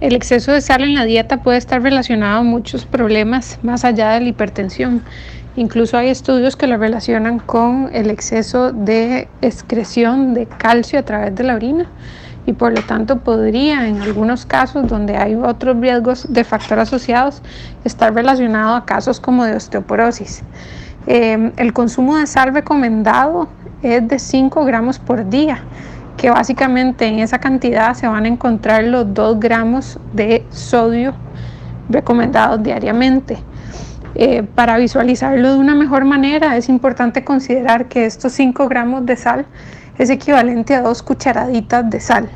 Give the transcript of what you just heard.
El exceso de sal en la dieta puede estar relacionado a muchos problemas más allá de la hipertensión. Incluso hay estudios que lo relacionan con el exceso de excreción de calcio a través de la orina y por lo tanto podría, en algunos casos donde hay otros riesgos de factor asociados, estar relacionado a casos como de osteoporosis. El consumo de sal recomendado es de 5 gramos por día, que básicamente en esa cantidad se van a encontrar los 2 gramos de sodio recomendados diariamente. Para visualizarlo de una mejor manera es importante considerar que estos 5 gramos de sal es equivalente a 2 cucharaditas de sal.